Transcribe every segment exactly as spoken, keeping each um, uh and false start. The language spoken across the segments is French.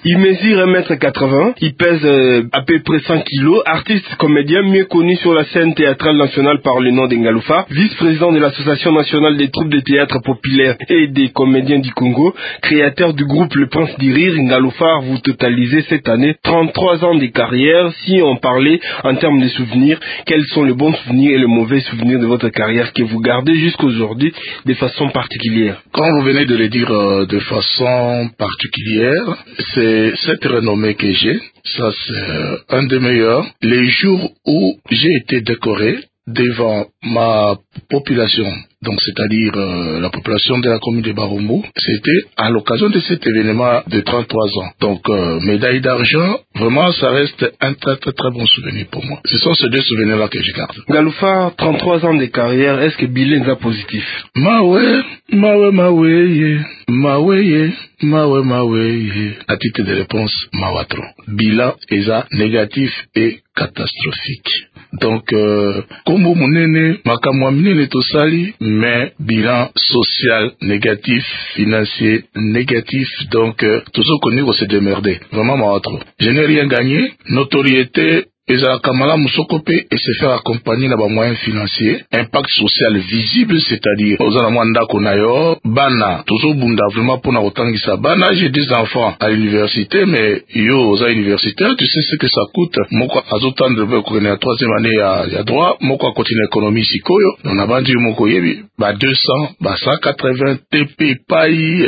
Il mesure un mètre quatre-vingts, il pèse euh, à peu près cent kilos, artiste comédien mieux connu sur la scène théâtrale nationale par le nom d'Ngaloufa, vice-président de l'Association nationale des troupes de théâtre populaire et des comédiens du Congo, créateur du groupe Le Prince du Rire. Ngalufar, vous totalisez cette année trente-trois ans de carrière. Si on parlait en termes de souvenirs, quels sont les bons souvenirs et les mauvais souvenirs de votre carrière que vous gardez jusqu'aujourd'hui de façon particulière? Quand vous venez de le dire euh, de façon particulière, c'est cette renommée que j'ai. Ça, c'est un des meilleurs. Les jours où j'ai été décoré devant ma population, donc c'est-à-dire euh, la population de la commune de Barumbu, c'était à l'occasion de cet événement de trente-trois ans. Donc euh, médaille d'argent, vraiment ça reste un très très très bon souvenir pour moi. Ce sont ces deux souvenirs-là que je garde. Ngalufar, trente-trois ans de carrière, est-ce que bilan est positif? Mawe, mawe, mawe, mawe, mawe, mawe. À titre de réponse, mawatro. Bilan est négatif et catastrophique. Donc, euh, comme vous m'avez makamwamine tosali, mais bilan social négatif, financier négatif, donc euh, tout ce qu'on dit, c'est démerder. Vraiment, moi, je n'ai rien gagné. Notoriété, ezalaka malamu soko pe et se faire accompagner na ba moyens financiers, impact social visible, c'est-à-dire ozana mwanda konayo bana tozo bunda vraiment pour na otangisa bana. J'ai des enfants à l'université, mais yo oza universitaire, tu sais ce que ça coûte. Moko azotandre be ko na troisième année ya ya droit, moko continue économie sikoyo on a vendu moko yebi ba deux cents, ba cent quatre-vingts T P paye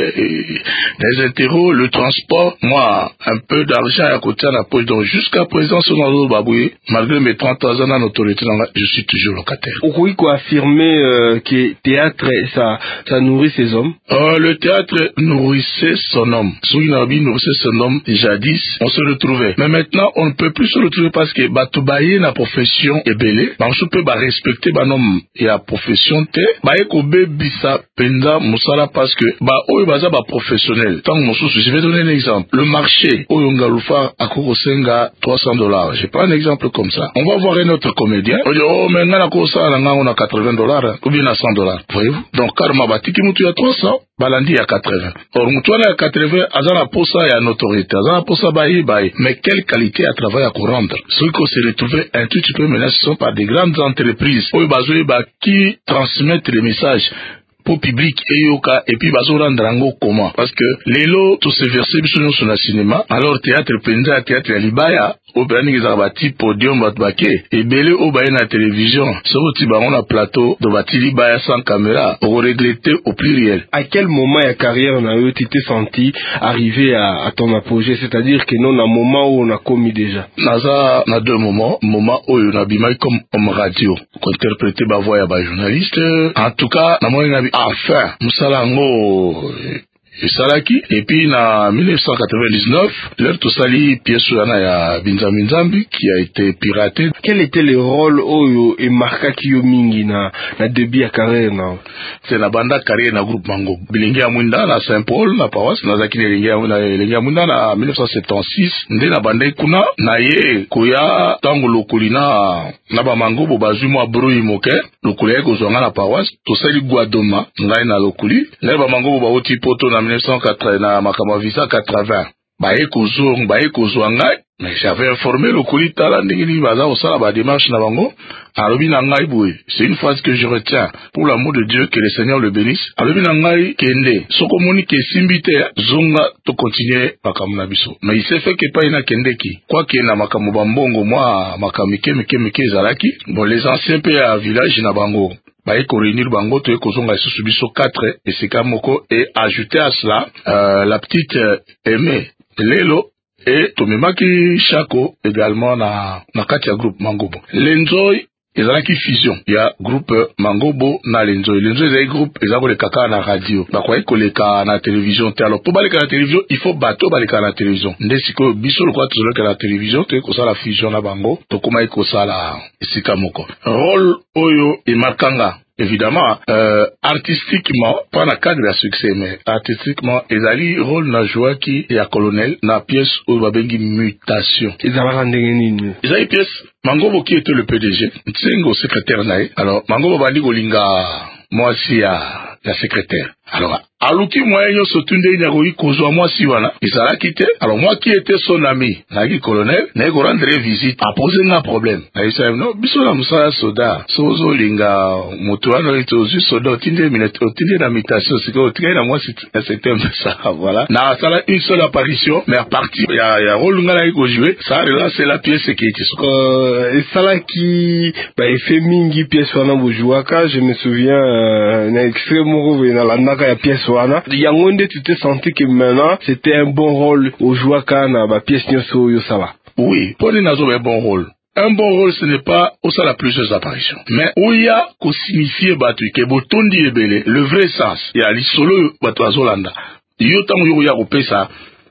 les intérêts, le transport, moi un peu d'argent à côté à la poche. Donc jusqu'à présent sur nos babou, malgré mes trente-trois ans d'autorité, je suis toujours locataire. Oui, quoi affirmer euh, que théâtre, ça, ça nourrit ses hommes? euh, Le théâtre nourrissait son homme. Souinabi nourrissait son homme jadis, on se retrouvait. Mais maintenant, on ne peut plus se retrouver parce que Batoubaye, la profession est belle. On peut respecter un homme et la profession. Baye Kobe Bisa Penda Moussala parce que bah oyo baza ba professionnel. Tant que je vais donner un exemple. Le marché oyo Ngalufar à Kokosenga trois cents dollars. Je prends un exemple comme ça. On va voir un autre comédien. On dit oh mais ngana kosa nga on a quatre-vingts dollars ou bien à cent dollars. Voyez-vous? Donc karma batiki mutu ya trois cents, balandi à quatre-vingts. Or mutu à quatre-vingts azana posa ya notoriété. Azana posa bayi bayi. Mais quelle qualité à travail à rendre? Ceux qui se retrouvent un tout petit peu maintenant ce sont par des grandes entreprises. Oyo bazoye ba qui transmettent les messages pour public et yoka et puis bazo rendre rango comment parce que les lots tous ces versets sont sur le cinéma alors théâtre penza théâtre libaya au branding zabati podium batbake et belé au baye na télévision so ti ba on a plateau de batili baya sans caméra pour regretter au pluriel. À quel moment ya carrière na eu t'étais senti arriver à, à ton apogée, c'est-à-dire que non, un moment où on a commis déjà naza na deux moments moment où on a bimai comme en radio interpréter ba voix ya ba journaliste en tout cas na moi na enfin musalango et Salaki, et puis en mille neuf cent quatre-vingt-dix-neuf, l'heure tout sali pièce ya Binzambi Nzambi qui a été piraté. Quel était le rôle oyo et marka kiyo mingi na na début à carrière na? C'est la banda carrière na groupe Mango. Bilingi Amunda na Saint-Paul na Pawas na Zakine Bilingi Amunda na mille neuf cent soixante-seize. Nde na banda kuna na ye koya tango lokulina na ba Mango bo bazui mo bruit moke lokuli ko zonga na Pawas to sali Guadoma ngai na lokuli. Le ba Mango bo ba oti poto na mille neuf cent quatre-vingts na makamavisa quatre-vingts baye kozong baye kozwanga mais j'avais informé le colis tala ndengini baza osala ba démarche na bango alobi na ngai boye c'est une phrase que je retiens pour l'amour de Dieu, que le Seigneur le bénisse. Alobi na ngai kende soko moni ke simbite zonga to continuer makambo na biso mais il s'est fait que pas ina kendeki quoi que na makambo bambongo moi makamike mike mike zalaki bon les anciens pe à village na bango baye ko réunir bango to ekozonga isusu biso quatre et c'est kamoko et ajouter à cela euh, la petite euh, Aimée Lelo et Tomemaki Chako également na na katia groupe Mangobo. Lenzoy ezalaki fusion ya groupe Mangobo na Lenzoy. Lenzoy ezali groupe ezako le kaka na radio. Bakwaye koleka na télévision te. Alors pour baleka na télévision, il faut bateau baleka na télévision. Nde siko biso lokwa tozoleka na télévision te ko sala fusion na bango. To koma ko sala esika moko. Rôle oyo e markanga. Évidemment, euh, artistiquement, pas dans le cadre de succès, mais artistiquement, ezali rôle na joie qui est à colonel, na pièce où il va bengi mutation. Ezali pièce, Mangobo qui était le P D G, Tsengo secrétaire nae. Alors, Mangobo bandi golinga, moi aussi, la secrétaire. Alors, aluki moyen sotunde nyakoi kozwa moi si wana ezala kite. Alors moi qui était son ami naki colonel na ko rendre visite a poser un problème na isa no biso na musa soda sozo linga moto wana itozu soda tinde minute tinde na mutation siko tinde na moi c'était ça voilà na sala une seule apparition mais à partir ya ya rôle ngala iko jouer ça relance la pièce qui était euh et ça là qui bah fait mingi pièce wana bojuaka je me souviens euh, na extrêmement na la naka ya pièce wana yangonde tu t'es senti que maintenant c'était un bon rôle au jouaka na ba pièce nyoso yo sala. Oui, pour les nazo un bon rôle. Un bon rôle, ce n'est pas au sein de plusieurs apparitions. Mais où il y a qu'au signifier batu, que botondi ebele, le vrai sens, il y a l'isolo batu azolanda. Yo tango yo ya kopé ça.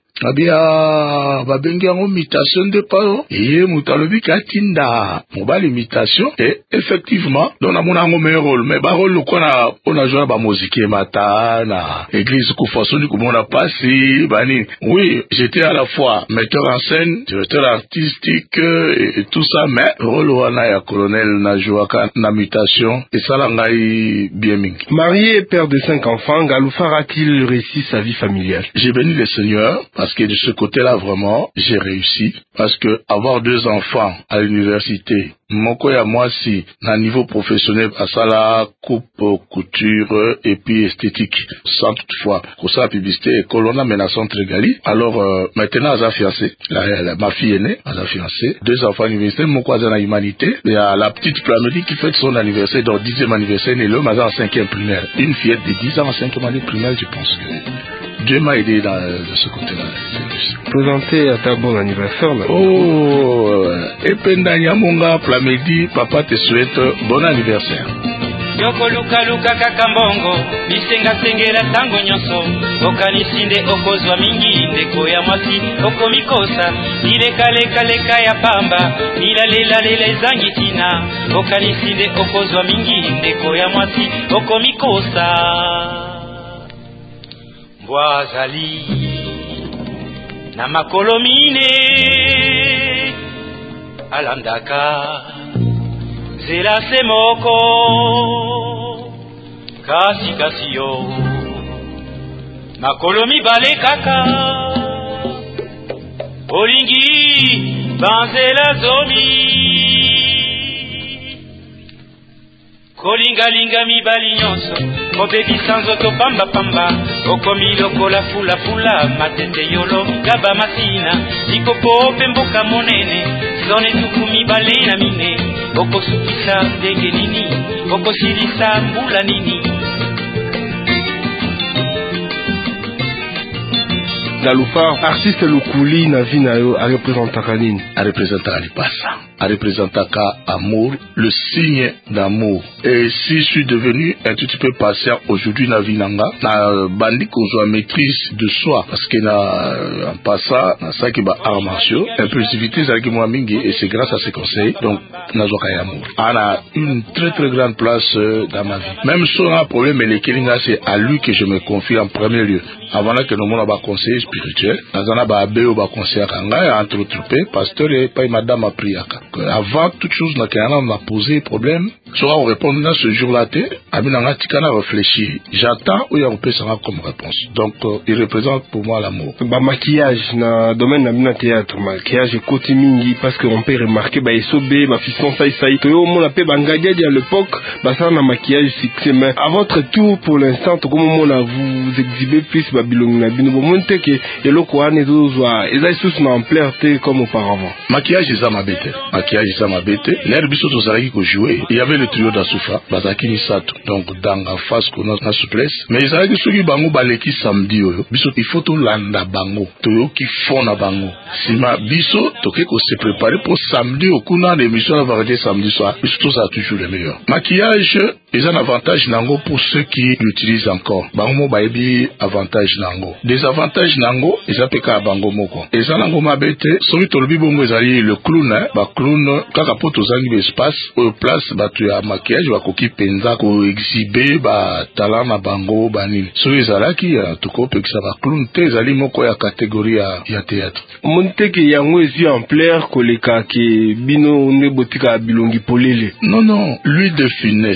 Abia babengi yango mutation de pao et mutalobi katinda mobile imitation et effectivement dans la mona ngo meilleur rôle mais ba rôle ko na on a joué ba musique mata na église ko façon du comment on a passé bani oui j'étais à la fois metteur en scène directeur artistique et, et tout ça mais rôle wana ya colonel na jouaka na mutation et ça la ngai bien mingi. Marié et père de cinq enfants, Ngaloufar a-t-il réussi sa vie familiale? J'ai béni le Seigneur parce que de ce côté-là, vraiment, j'ai réussi. Parce que avoir deux enfants à l'université, moko ya moi si, na niveau professionnel, à ça la coupe, couture, et puis esthétique, sans toutefois, pour ça, publicité, école, on a menaçant Trégali. Alors, euh, maintenant, elle a fiancé. La, la, ma fille aînée, elle a fiancé. Deux enfants à l'université, mon cousin à l'humanité. Il y a la petite Plamedy qui fête son anniversaire, dans dixième anniversaire, et l'homme a en cinquième primaire. Une fillette de dix ans en cinquième année primaire, je pense que Dieu m'a aidé dans, de ce côté-là. Présenter à ta bon anniversaire. Là. Oh, et Pendanya Monga Plamedy, papa te souhaite bon anniversaire. Yoko luka luka kakambongo, bisenga sengela tango nyonso, okanisinde okozwa mingi, ndeko ya mwasi, okomikosa, nileka leka leka ya pamba, nilalela lela ezangi tina, okanisinde okozwa mingi, ndeko ya mwasi, okomikosa. Mbwazali, na makolomine, alandaka, zela semoko, kasi kasi yo, makolomi bale kaka, olingi banzela zomi, kolinga linga mibali nyonso, kobebi nzoto pamba pamba, okomi lokola fula fula, matete yolo gaba masina, ikopo pemboka monene, zone tukumi bale na mine, okosukisa ndenge nini, okosilisa mbula nini. Ngaloufar, artiste lukuli na vie na yo a représentaka nini? A représentaka lipasa, a représentaka amour, le signe d'amour. Et si je suis devenu un tout petit peu patient aujourd'hui na vie nanga, na bandi kozwa maîtrise de soi, parce que na en passant na ça qui ba arts martiaux, impulsivité ça qui moi mingi et c'est grâce à ces conseils donc na zoka amour. On a une très très grande place euh, dans ma vie. Même si on a un problème et c'est à lui que je me confie en premier lieu. Avant que nous avons un conseil spirituel, nous avons un conseil entre autres pasteur et pas madame a prié. Avant toute chose, nous avons posé problème. Soit on répond à ce jour-là, nous avons réfléchi. J'attends où on peut s'en comme réponse. Donc, euh, il représente pour moi l'amour. Bah, maquillage, dans le domaine de théâtre, maquillage est côté mingi parce qu'on peut remarquer, bah, isobé, ma fiston, ça, ça, tout le monde a fait bangadia à l'époque, bah, ça, on a maquillage succès. Mais à votre tour, pour l'instant, comment on a vous exhibé plus, bah, bilong na bino, vous montrez que, et le quoi, les autres, ils ont tous en plein comme auparavant. Maquillage, c'est ça ma bête. Maquillage, c'est ça ma bête. L'air biso, tout ça, qui jouait. Il y avait le trio d'Asoufa, Bazaki Nisato. Donc, dans la face, qu'on a la souplesse. Mais ils avaient ceux qui bango baleki samedi, biso, il faut tout landa bango. Toyo qui font na bango. Si ma biso, toke qu'on s'est préparé pour samedi, au coup, dans l'émission, la variété samedi soir. Biso, tout ça, toujours le meilleur. Maquillage, ils ont un avantage nango pour ceux qui l'utilisent encore. Bango, baebi, avantage nango. Des avantages nango, ils appellent ka bango moko. Ils ont nango mabete, celui tolobi bongo, ils allaient le clown, hein, ba clown, kaka poto zangi l'espace, au place, ba tu as maquillage, ba koki penza, ko exhiber, ba talent na bango, ba nini. Celui ils allaient qui, en tout cas, peut que ça va clown, te, ils allaient moko ya catégorie ya, ya théâtre. Monte que yango esi en plaire, koleka ke bino ne botika bilongi polele. Non, non, lui de finesse.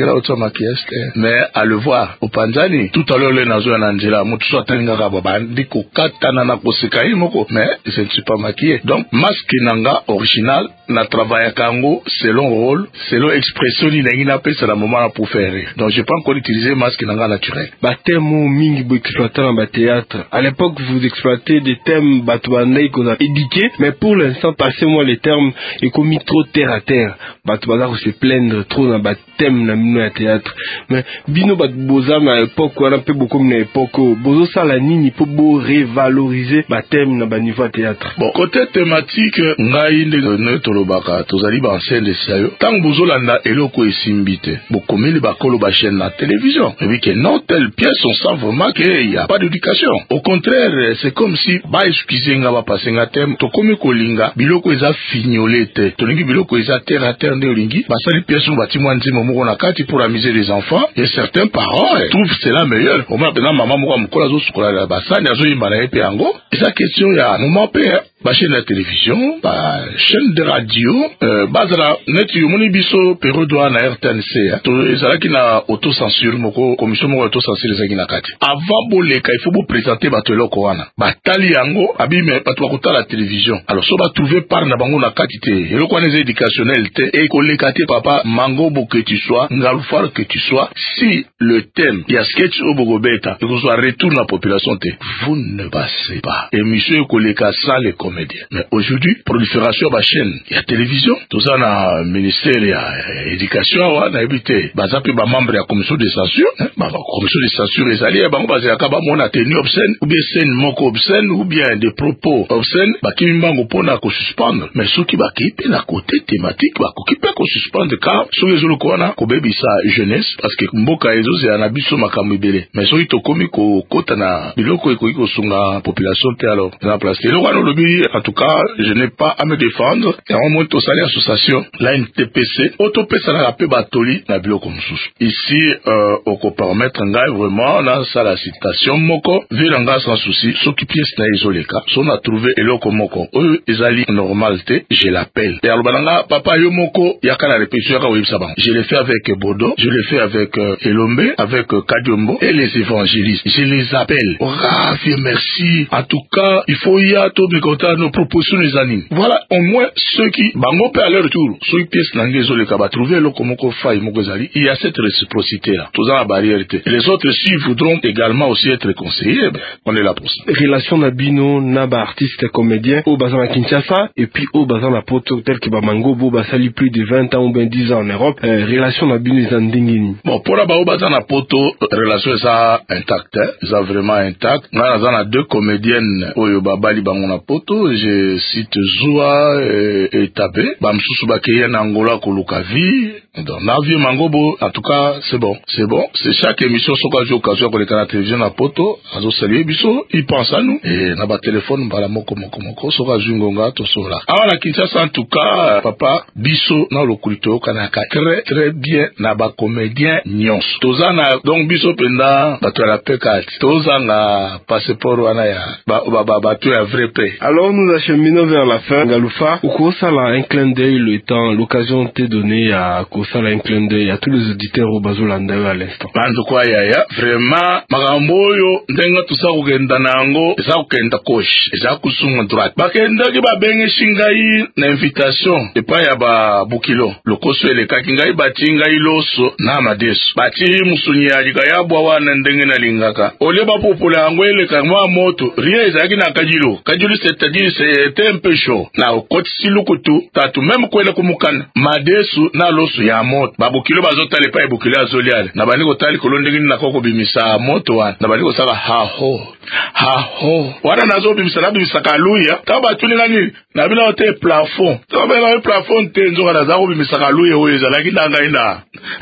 là au maquillage mais à le voir au Panzani tout à l'heure les nazo en Angela mutu so tenga ka baba ndiko katana na koseka moko mais je ne suis pas maquillé donc masque nanga original na travail kango selon rôle selon expression ni nangi na pesa na moment pour faire donc j'ai pas encore utilisé masque nanga naturel ba thème mingi bo exploiter dans ba théâtre à l'époque vous exploitez des thèmes batouandai qu'on a éduqué mais pour l'instant passez-moi les termes et commis trop terre à terre batouanda se plaindre trop dans ba thème na mino ya théâtre mais bino bat boza na époque on a peu beaucoup na époque bozo sala nini pour beau revaloriser ba thème na ba niveau théâtre bon côté thématique ngai ndenge tolobaka tozali ba ancien de sayo tant bozo landa eloko esimbite bokomeli bakolo ba chaîne na télévision et oui que non telle pièce on sent vraiment qu'il y a pas d'éducation au contraire c'est comme si ba excuser nga ba passer nga thème to komi kolinga biloko eza fignolete tolingi biloko eza terre à terre nde olingi ba sali pièce on bâtiment nzimo moko na kati pour amuser les enfants et certains parents trouvent cela meilleur au moins pendant maman moko mukola zo sukola la basani azo yimba na epe yango eza question ya moment pe ba chaîne de télévision ba chaîne de radio euh, bazala net yomoni biso période na R T N C to ezala ki na autocensure moko commission moko autocensure ezaki na kati avant boleka il faut vous présenter ba teloko wana ba tali yango abime ba to kota la télévision alors so ba trouver par na bango na kati te eloko wana est éducationnel te et koleka te papa mango bo que tu sois ngalufar que tu sois si le thème il y a sketch au bogobeta que ce soit retour la population te vous ne passez pas et monsieur koleka sans les comédiens mais aujourd'hui prolifération ba chaîne il y a télévision tout ça na ministère il y a éducation wana ebité bazapi ba membre ya commission de censure hein ba commission de censure les alliés bango bazaka ba mona tenue obscène ou bien scène moko obscène ou bien des propos obscènes ba kimbango pona ko suspendre mais ceux qui ba kipe na côté thématique ba ko kipe ko suspendre car sur les autres kona ko bebisa jeunesse parce que mboka ezo ze na biso makambo ibele mais so ito komi ko kota na biloko eko iko sunga population te alors na place le wana lobi en tout cas je n'ai pas à me défendre et en moins to sali association la N T P C auto pesa na pe batoli na biloko mususu ici euh, on peut permettre ngai vraiment na sala citation moko viranga sans souci s'occuper na isoleka so na trouver eloko moko eux ezali normalité je l'appelle et alors bananga papa yo moko yakana répétition ka websa ban je l'ai fait avec Bodo je l'ai fait avec euh, Elombe avec euh, Kadiombo et les évangélistes je les appelle oh ravi merci en tout cas il faut y a tout de côté nos propositions les animes voilà au moins ceux qui bango pe à leur tour ceux qui pièces nangezo les kaba trouver eloko moko faille moko zali il y a cette réciprocité là tous la barrière et les autres s'ils voudront également aussi être conseillés ben, on est là pour ça relation na bino na ba artiste comédien au bazan à Kinshasa et puis au bazan à Poto tel que ba mango bo ba sali plus de vingt ans ou bien dix ans en Europe euh, relation na bino za ndingini bon pour la ba au bazan à Poto relation ça intacte hein? Ça vraiment intact na za na deux comédiennes oyo babali bango na Poto je cite Zoua et, et Tabé ba msusu ba keye na Angola ko lukavi donc na vie mangobo en tout cas c'est bon c'est bon c'est chaque émission soka jo occasion ko la télévision na Poto azo saluer biso il pense à nous et na ba téléphone bala moko moko moko soka jungonga to sola ah la Kinshasa en tout cas papa biso na lokulito kanaka très très bien na ba comédien nyons tozana donc biso penda ba to la peka tozanga passeport wana ya ba ba ba, ba to ya vrai paix. Alors nous acheminons vers la fin Galoufa ou Kosala un clin d'œil le temps l'occasion t'est donnée à Kosala un clin d'œil à tous les auditeurs au Bazolanda à l'instant banzo kwa ya ya vraiment magambo yo ndenga tusa kugenda nango eza kugenda koshi eza kusunga droite bakenda ki babenge shingai na invitation epa ya ba bukilo lokoso eleka kingai batinga iloso na madeso bati musunya likayabwa wana ndenge na lingaka ole ba popula yango eleka mwa moto rie ezaki na kajilo kajilo c'est-à-dire c'est un peu chaud na okoti silukutu tatu même kwela kumukana madesu na loso ya moto babukilo bazotale pa ebukilo azoliale na bani kotali kolondenge na koko bimisa moto wana na bani kosaka ha ho ha ho wana nazo bimisa na bimisa kaluya taba tuningani na bina ote plafond taba na plafond tenzo kana zako bimisa kaluya oyo lakini nanga ina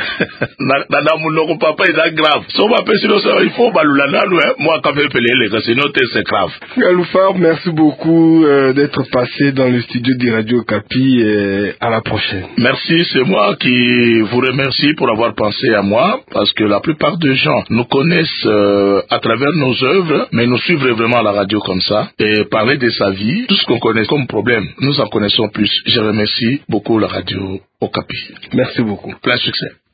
na na munoko papa est grave so ba pesilo ça il faut balula nalo hein moi quand même pelele que sinon c'est grave. Galoufar, merci beaucoup euh, d'être passé dans le studio de Radio Kapi et à la prochaine. Merci, c'est moi qui vous remercie pour avoir pensé à moi parce que la plupart des gens nous connaissent euh, à travers nos œuvres mais nous suivent vraiment à la radio comme ça et parler de sa vie, tout ce qu'on connaît comme problème, nous en connaissons plus. Je remercie beaucoup la radio Okapi. Merci beaucoup. Plein succès.